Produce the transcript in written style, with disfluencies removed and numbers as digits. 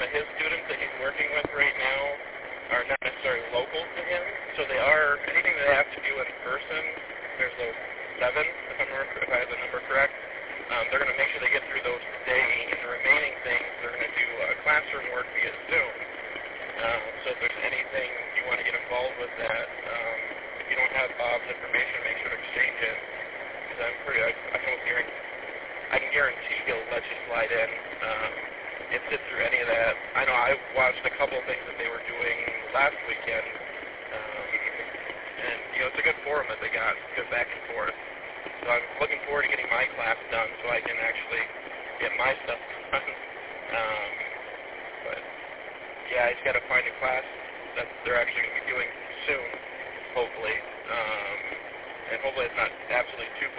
his students that he's working with right now are not necessarily local to him, so they are, anything that they have to do in person, there's those 7, if I have the number correct, they're going to make sure they get through those today, and the remaining things, they're going to do classroom work via Zoom. So if there's anything you want to get involved with that, if you don't have Bob's information, make sure to exchange it, because I can guarantee he'll let you slide in and sit through any of that. I know I watched a couple of things that they were doing last weekend, and it's a good forum that they got, good back and forth. So I'm looking forward to getting my class done so I can actually get my stuff done. But yeah, I just got to find a class that they're actually going to be doing soon, hopefully. And hopefully it's not absolutely too